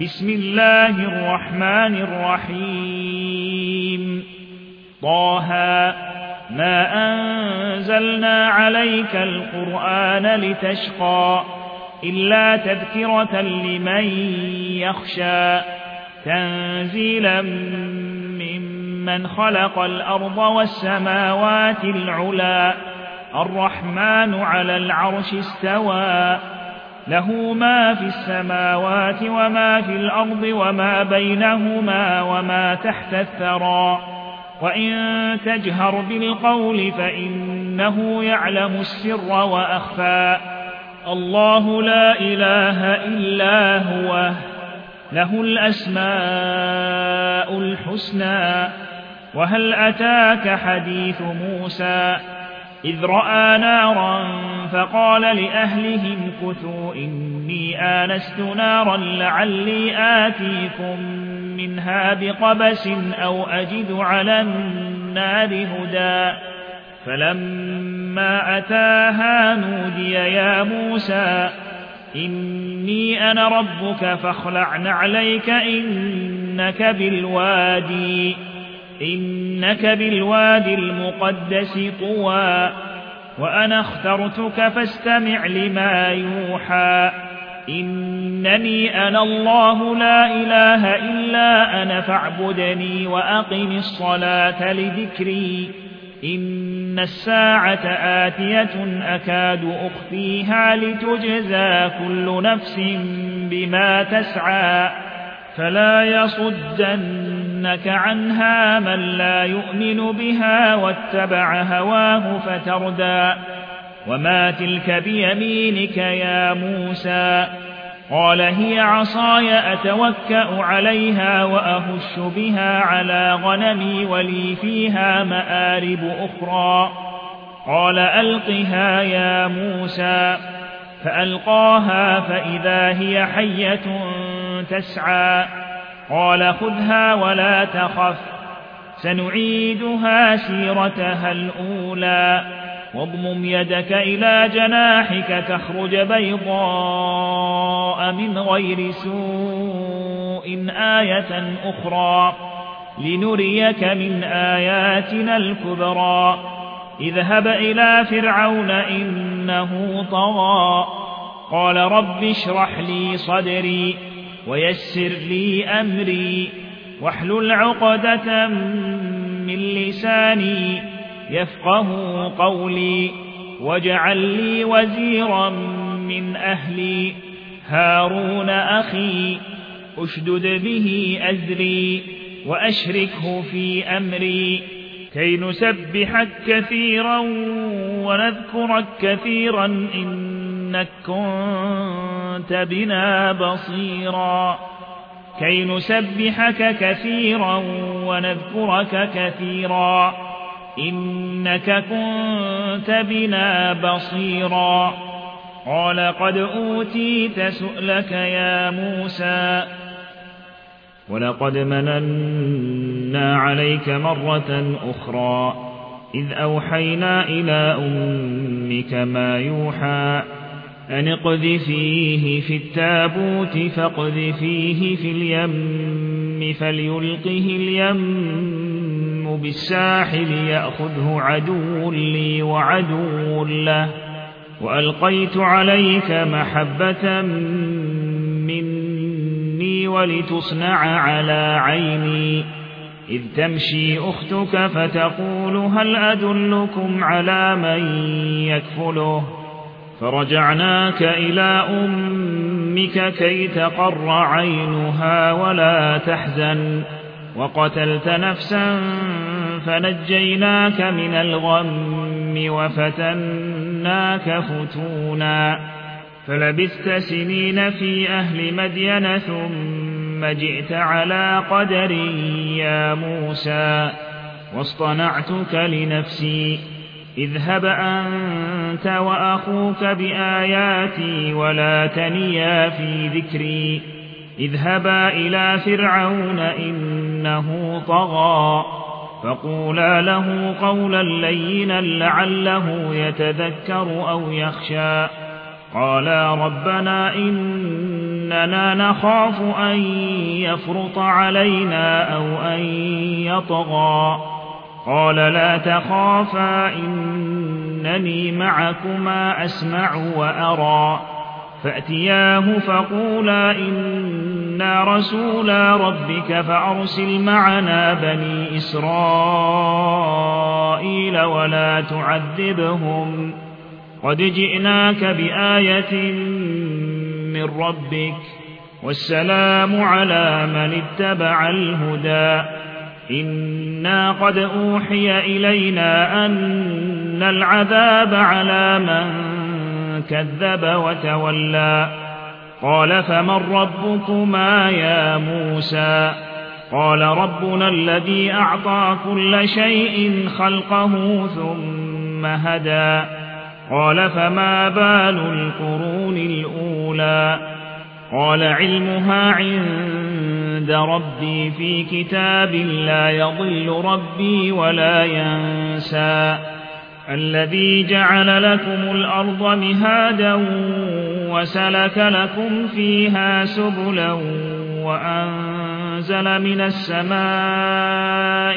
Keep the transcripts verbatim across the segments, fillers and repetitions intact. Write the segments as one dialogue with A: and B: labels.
A: بسم الله الرحمن الرحيم طه ما أنزلنا عليك القرآن لتشقى إلا تذكرة لمن يخشى تنزيلا ممن خلق الأرض والسماوات العلى الرحمن على العرش استوى له ما في السماوات وما في الأرض وما بينهما وما تحت الثرى وإن تجهر بالقول فإنه يعلم السر وأخفى الله لا إله إلا هو له الأسماء الحسنى وهل أتاك حديث موسى إذ رأى نارا فقال لأهلهم كثوا إني آنست نارا لعلي آتيكم منها بقبس أو أجد على النار هدى فلما أتاها نودي يا موسى إني أنا ربك فاخلع نعليك إنك بالوادي إنك بالوادي المقدس طوى وأنا اخترتك فاستمع لما يوحى إنني أنا الله لا إله إلا أنا فاعبدني وأقم الصلاة لذكري إن الساعة آتية أكاد أخفيها لتجزى كل نفس بما تسعى فلا يصدنك عنها من لا يؤمن بها واتبع هواه فتردى وما تلك بيمينك يا موسى قال هي عصاي أتوكأ عليها وأهش بها على غنمي ولي فيها مآرب أخرى قال ألقها يا موسى فألقاها فإذا هي حية تسعى قال خذها ولا تخف سنعيدها سيرتها الأولى واضمم يدك إلى جناحك تخرج بيضاء من غير سوء آية أخرى لنريك من آياتنا الكبرى اذهب إلى فرعون إنه طغى قال رب اشرح لي صدري ويسر لي أمري واحلل عقدة من لساني يفقه قولي واجعل لي وزيرا من أهلي هارون أخي أشدد به أزري وأشركه في أمري كي نسبحك كثيرا ونذكرك كثيرا إنك كنت بنا بصيرا كي نسبحك كثيرا ونذكرك كثيرا إنك كنت بنا بصيرا قال قد أوتيت سؤلك يا موسى ولقد مننا عليك مرة أخرى إذ أوحينا إلى أمك ما يوحى أن اقذفيه في التابوت فاقذفيه في اليم فليلقه اليم بالساحل يأخذه عدو لي وعدو له وألقيت عليك محبة مني ولتصنع على عيني إذ تمشي أختك فتقول هل أدلكم على من يكفله فرجعناك إلى أمك كي تقر عينها ولا تحزن وقتلت نفسا فنجيناك من الغم وفتناك فتونا فلبثت سنين في أهل مدين ثم جئت على قدر يا موسى واصطنعتك لنفسي اذهب أنت وأخوك بآياتي ولا تنيا في ذكري اذهبا إلى فرعون إنه طغى فقولا له قولا لينا لعله يتذكر أو يخشى قالا ربنا إن إننا نخاف أن يفرط علينا أو أن يطغى قال لا تخافا إنني معكما أسمع وأرى فأتياه فقولا إنا رسولا ربك فأرسل معنا بني إسرائيل ولا تعذبهم قد جئناك بآية من ربك والسلام على من اتبع الهدى إنا قد أوحي إلينا أن العذاب على من كذب وتولى قال فمن ربكما يا موسى قال ربنا الذي أعطى كل شيء خلقه ثم هدى قال فما بال القرون الأولى قال علمها عند ربي في كتاب لا يضل ربي ولا ينسى الذي جعل لكم الأرض مهادا وسلك لكم فيها سبلا وأنزل من السماء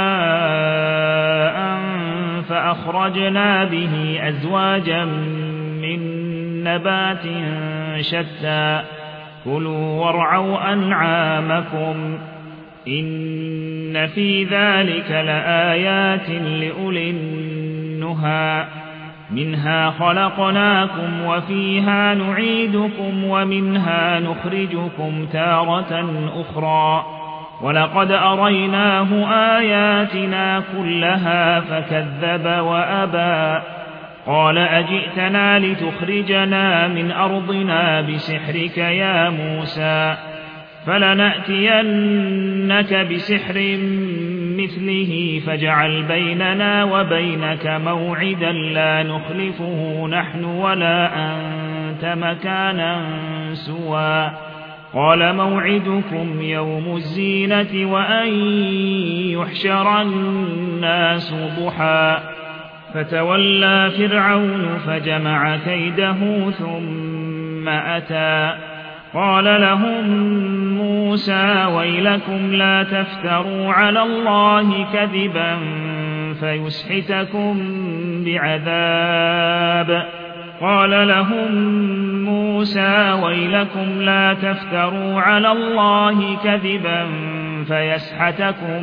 A: ماء فأخرجنا به أزواجا من نبات شتى كلوا وارعوا أنعامكم إن في ذلك لآيات لأولي النهى منها خلقناكم وفيها نعيدكم ومنها نخرجكم تارة أخرى ولقد أريناه آياتنا كلها فكذب وأبى قال أجئتنا لتخرجنا من أرضنا بسحرك يا موسى فلنأتينك بسحر مثله فاجعل بيننا وبينك موعدا لا نخلفه نحن ولا أنت مكانا سوى قال موعدكم يوم الزينة وأن يحشر الناس ضحى فتولى فرعون فجمع كيده ثم أتى قال لهم موسى ويلكم لا تفتروا على الله كذبا فيسحتكم بعذاب قال لهم موسى ويلكم لا تفتروا على الله كذبا فيسحتكم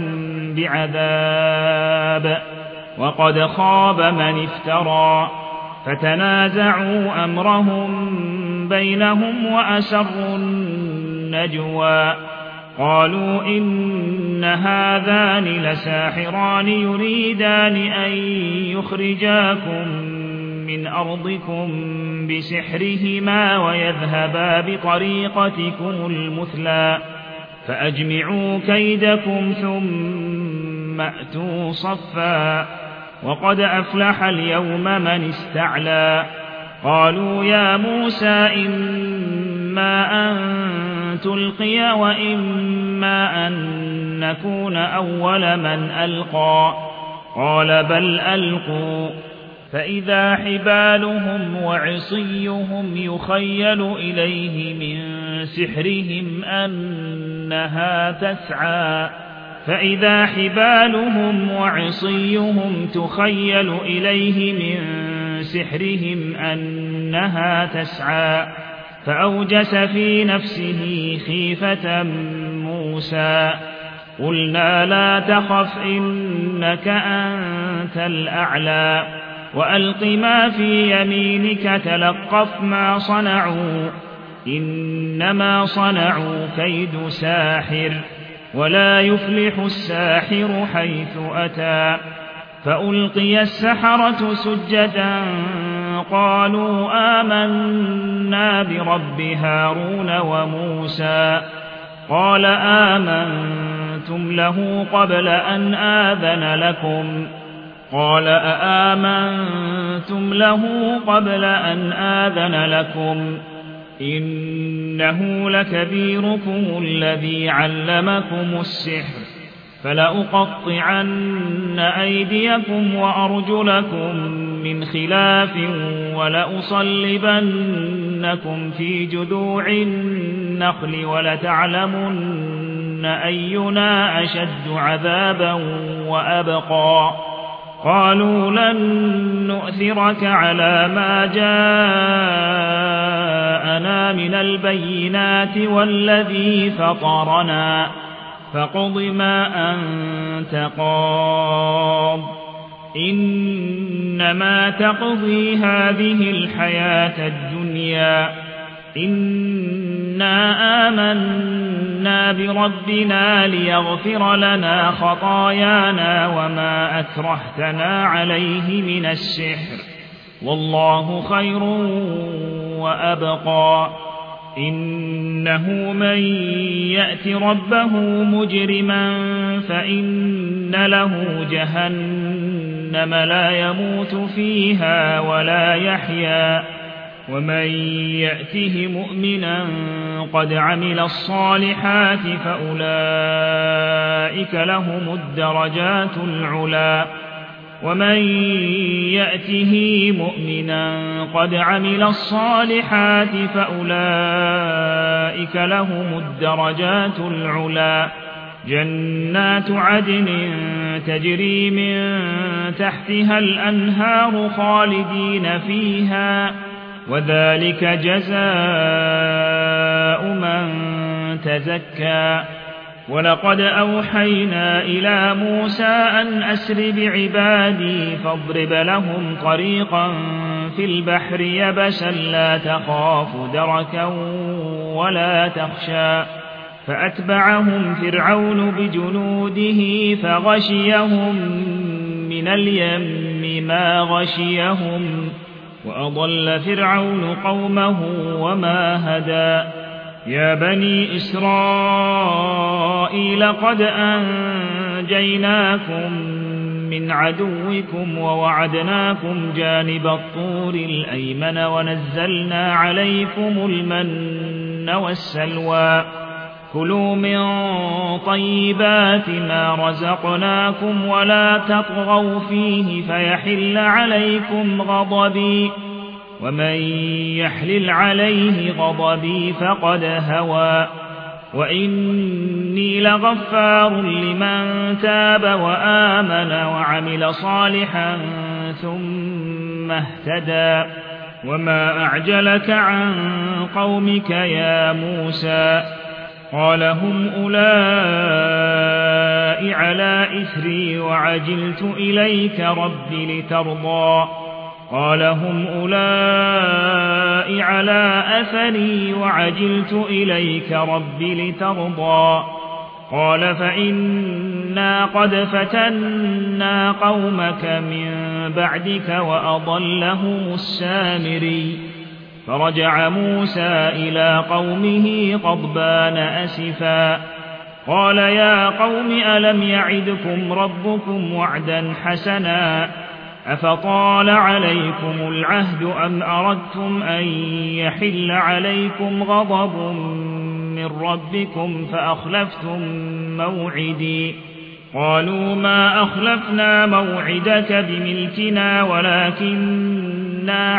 A: بعذاب وقد خاب من افترى فتنازعوا أمرهم بينهم وأسروا النجوى قالوا إن هذان لساحران يريدان أن يخرجاكم من أرضكم بسحرهما ويذهبا بطريقتكم المثلى فأجمعوا كيدكم ثم أتوا صفا وقد أفلح اليوم من استعلى قالوا يا موسى إما أن تلقي وإما أن نكون أول من ألقى قال بل ألقوا فإذا حبالهم وعصيهم يخيل إليه من سحرهم أنها تسعى فإذا حبالهم وعصيهم تخيل إليه من سحرهم أنها تسعى فأوجس في نفسه خيفة موسى قلنا لا تخف إنك أنت الأعلى وألق ما في يمينك تلقف ما صنعوا إنما صنعوا كيد ساحر ولا يفلح الساحر حيث أتى فألقي السحرة سجدا قالوا آمنا برب هارون وموسى قال آمنتم له قبل أن آذن لكم قال أآمنتم له قبل أن آذن لكم إنه لكبيركم الذي علمكم السحر فلأقطعن أيديكم وأرجلكم من خلاف ولأصلبنكم لَتَعْرِفُنَّكُمْ فِي جُذُوعِ النَّخْلِ وَلَتَعْلَمُنَّ أَيُّنَا أَشَدُّ عَذَابًا وَأَبْقَىٰ قالوا لن نؤثرك على ما جاءنا من البينات والذي فطرنا فاقض ما أنت قاض إنما تقضي هذه الحياة الدنيا إنا آمنا بربنا ليغفر لنا خطايانا وما أكرهتنا عليه من السحر والله خير وأبقى إنه من يأت ربه مجرما فإن له جهنم لا يموت فيها ولا يحيا ومن يأته مؤمنا قد عمل الصالحات فأولئك لهم الدرجات العلى ومن يأته مؤمنا قد عمل الصالحات فأولئك لهم الدرجات العلى جنات عدن تجري من تحتها الأنهار خالدين فيها وذلك جزاء من تزكى ولقد أوحينا إلى موسى أن أسر بعبادي فاضرب لهم طريقا في البحر يبسا لا تخاف دركا ولا تخشى فأتبعهم فرعون بجنوده فغشيهم من اليم ما غشيهم وأضل فرعون قومه وما هدى يا بني إسرائيل قد أنجيناكم من عدوكم ووعدناكم جانب الطور الأيمن ونزلنا عليكم المن والسلوى كلوا من طيبات ما رزقناكم ولا تطغوا فيه فيحل عليكم غضبي ومن يحلل عليه غضبي فقد هوى وإني لغفار لمن تاب وآمن وعمل صالحا ثم اهتدى وما أعجلك عن قومك يا موسى قال هم أولئك على إثري وعجلت إليك رب لترضى قال هم أولئك على أثري وعجلت إليك رب لترضى قال فإنا قد فتنا قومك من بعدك وأضلهم السامري فرجع موسى إلى قومه غضبان أسفا قال يا قوم ألم يعدكم ربكم وعدا حسنا أفطال عليكم العهد أم أردتم أن يحل عليكم غضب من ربكم فأخلفتم موعدي قالوا ما أخلفنا موعدك بملكنا ولكننا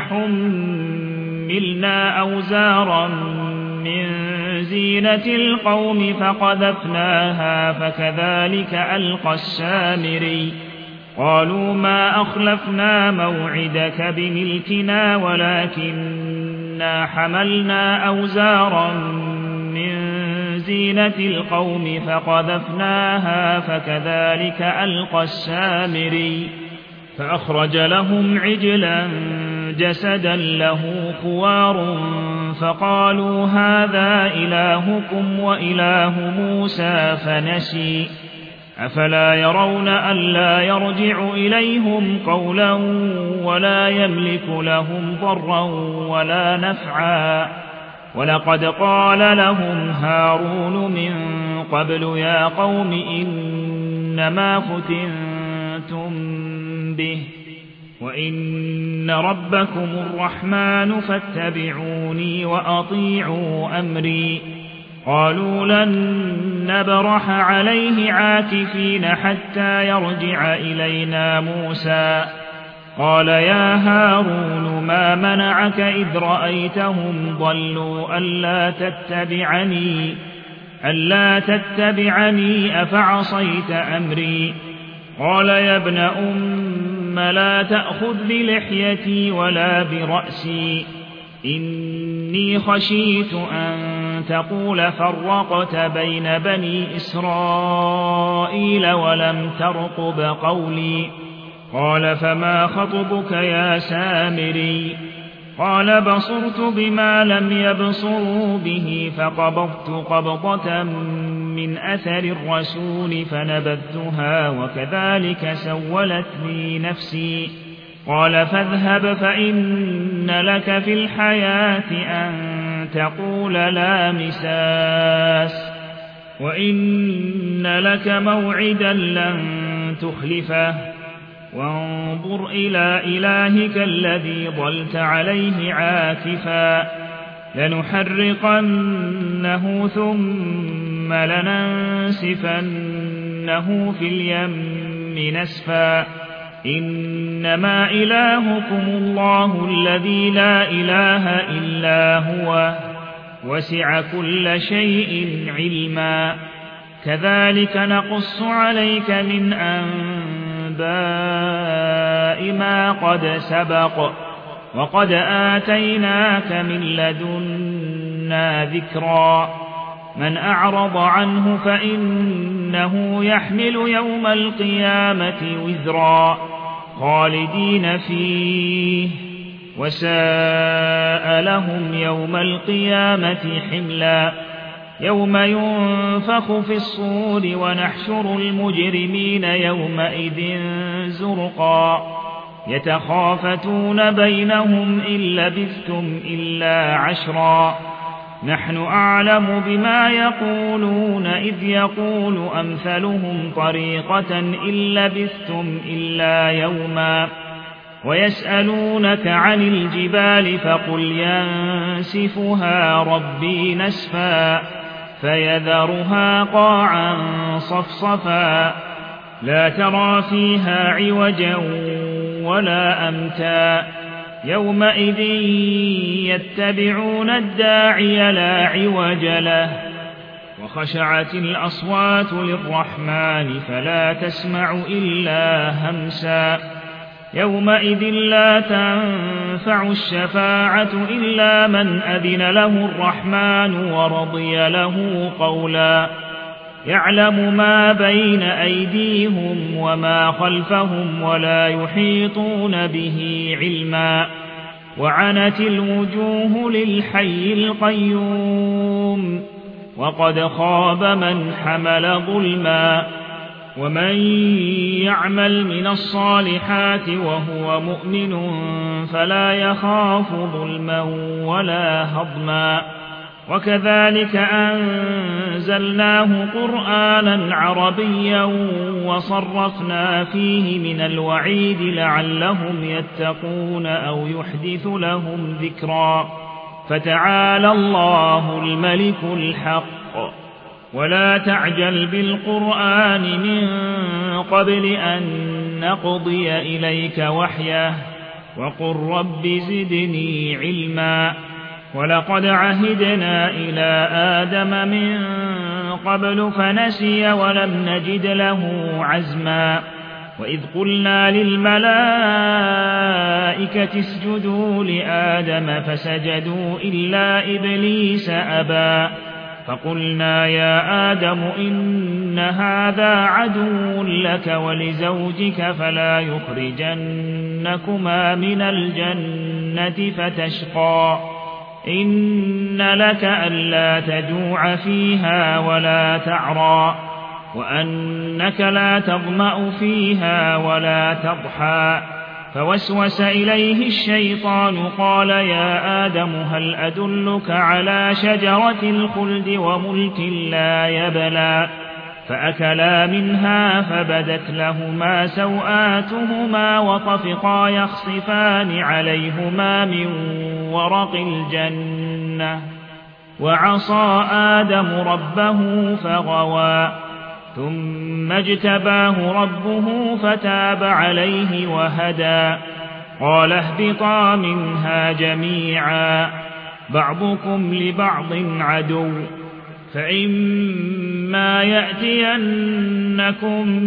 A: حملنا أوزارا من زينة القوم فقذفناها فكذلك ألقى السامري قالوا ما أخلفنا موعدك بملكنا ولكننا حملنا أوزارا من زينة القوم فقذفناها فكذلك ألقى السامري فأخرج لهم عجلا جسدا له خوار فقالوا هذا إلهكم وإله موسى فنسي أفلا يرون ألا يرجع إليهم قولا ولا يملك لهم ضرا ولا نفعا ولقد قال لهم هارون من قبل يا قوم إنما فتنتم به وإن ربكم الرحمن فاتبعوني وأطيعوا أمري قالوا لن نبرح عليه عاكفين حتى يرجع إلينا موسى قال يا هارون ما منعك إذ رأيتهم ضلوا ألا تتبعني ألا تتبعني أفعصيت أمري قال يا ابن أم لا تأخذ بلحيتي ولا برأسي إني خشيت أن تقول فرقت بين بني إسرائيل ولم ترقب قولي قال فما خطبك يا سامري قال بصرت بما لم يبصروا به فقبضت قبضة من أثر الرسول فنبذتها وكذلك سولت لي نفسي قال فاذهب فإن لك في الحياة أن تقول لا مساس وإن لك موعدا لن تخلفه وانظر إلى إلهك الذي ظلت عليه عاكفا لنحرقنه ثم لننسفنه في اليم نسفا إنما إلهكم الله الذي لا إله إلا هو وسع كل شيء علما كذلك نقص عليك من أنباء ما قد سبق وقد آتيناك من لدنا ذكرا من أعرض عنه فإنه يحمل يوم القيامة وزرا خالدين فيه وساء لهم يوم القيامة حملا يوم ينفخ في الصور ونحشر المجرمين يومئذ زرقا يتخافتون بينهم إن لبثتم إلا عشرا نحن أعلم بما يقولون إذ يقول أمثلهم طريقة إن لبثتم إلا يوما ويسألونك عن الجبال فقل ينسفها ربي نسفا فيذرها قاعا صفصفا لا ترى فيها عوجا ولا أمتا يومئذ يتبعون الداعي لا عوج له وخشعت الأصوات للرحمن فلا تسمع إلا همسا يومئذ لا تنفع الشفاعة إلا من أذن له الرحمن ورضي له قولا يعلم ما بين أيديهم وما خلفهم ولا يحيطون به علما وعنت الوجوه للحي القيوم وقد خاب من حمل ظلما ومن يعمل من الصالحات وهو مؤمن فلا يخاف ظلما ولا هضما وكذلك أنزلناه قرآنا عربيا وصرفنا فيه من الوعيد لعلهم يتقون أو يحدث لهم ذكرا فتعالى الله الملك الحق ولا تعجل بالقرآن من قبل أن نقضي إليك وحيه وقل رب زدني علما ولقد عهدنا إلى آدم من قبل فنسي ولم نجد له عزما وإذ قلنا للملائكة اسجدوا لآدم فسجدوا إلا إبليس أبى فقلنا يا آدم إن هذا عدو لك ولزوجك فلا يخرجنكما من الجنة فتشقى إن لك ألا تجوع فيها ولا تعرى وأنك لا تظمأ فيها ولا تضحى فوسوس إليه الشيطان قال يا آدم هل أدلك على شجرة الخلد وملك لا يبلى فأكلا منها فبدت لهما سوآتهما وطفقا يخصفان عليهما من ورق الجنة وعصى آدم ربه فغوى ثم اجتباه ربه فتاب عليه وهدى قال اهبطا منها جميعا بعضكم لبعض عدو فإما يأتينكم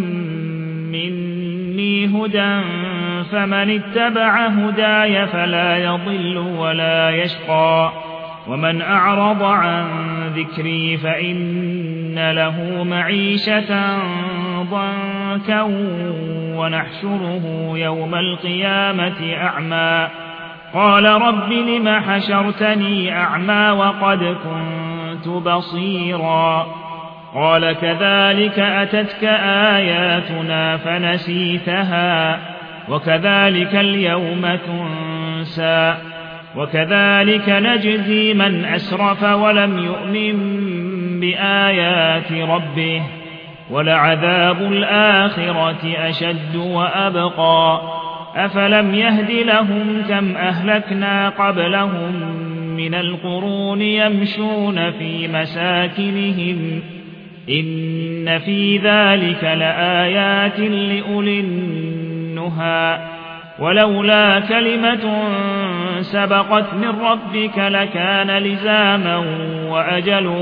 A: مني هدى فمن اتبع هداي فلا يضل ولا يشقى ومن أعرض عن ذكري فإن له معيشة ضنكا ونحشره يوم القيامة أعمى قال رب لم حشرتني أعمى وقد كنت بصيرا قال كذلك أتتك آياتنا فنسيتها وكذلك اليوم تنسى وكذلك نجزي من أسرف ولم يؤمن بآيات ربه ولعذاب الآخرة أشد وأبقى أفلم يهد لهم كم أهلكنا قبلهم من القرون يمشون في مساكنهم إن في ذلك لآيات لأولي النهى ولولا كلمة سبقت من ربك لكان لزاما وأجل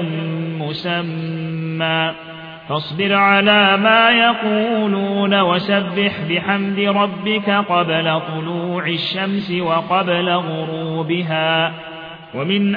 A: مسمى فاصبر على ما يقولون وسبح بحمد ربك قبل طلوع الشمس وقبل غروبها ومن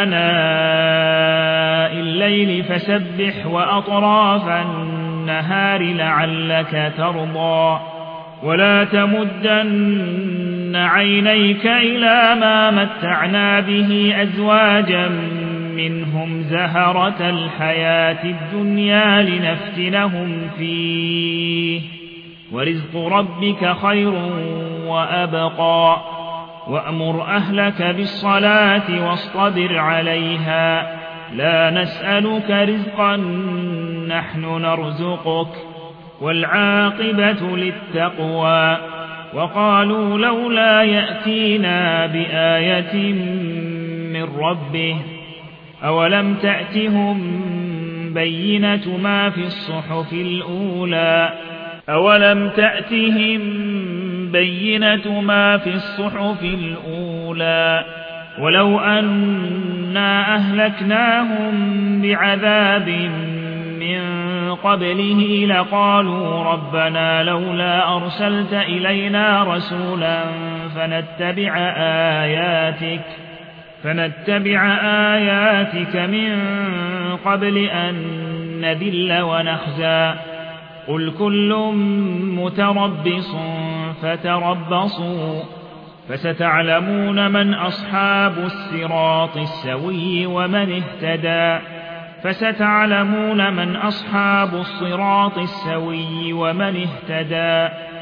A: آناء الليل فسبح وأطراف النهار لعلك ترضى ولا تمدن عينيك إلى ما متعنا به أزواجا منهم زهرة الحياة الدنيا لنفتنهم فيه ورزق ربك خير وأبقى وأمر أهلك بالصلاة واصطبر عليها لا نسألك رزقا نحن نرزقك والعاقبة للتقوى وقالوا لولا يأتينا بآية من ربه أولم تأتهم بينة ما في الصحف الأولى أولم تأتهم بينة ما في الصحف الأولى ولو أنا أهلكناهم بعذاب من قبله لقالوا ربنا لولا أرسلت إلينا رسولا فنتبع آياتك فنتبع آياتك من قبل أن نذل ونخزى قل كل متربص فتربصوا فستعلمون من أصحاب الصراط السوي ومن اهتدى فستعلمون من أصحاب الصراط السوي ومن اهتدى